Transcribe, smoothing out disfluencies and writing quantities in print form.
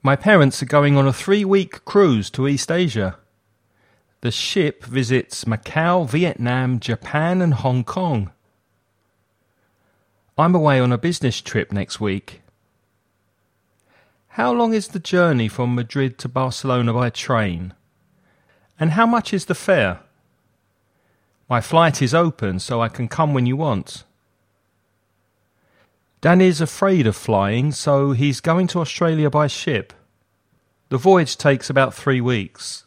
My parents are going on a 3-week cruise to East Asia. The ship visits Macau, Vietnam, Japan and Hong Kong. I'm away on a business trip next week. How long is the journey from Madrid to Barcelona by train? And how much is the fare? My flight is open, so I can come when you want. Danny's afraid of flying, so he's going to Australia by ship. The voyage takes about 3 weeks.